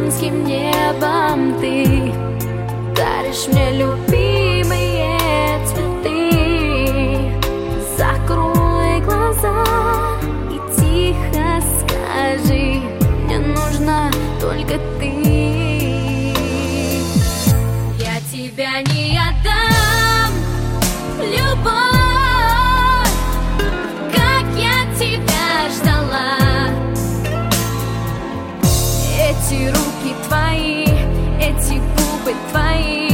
океанским небом ты даришь мне любимые цветы. Закрой глаза и тихо скажи: мне нужна только ты. Я тебя не отдам, любовь, как я тебя ждала. Эти руки твои, эти губы твои,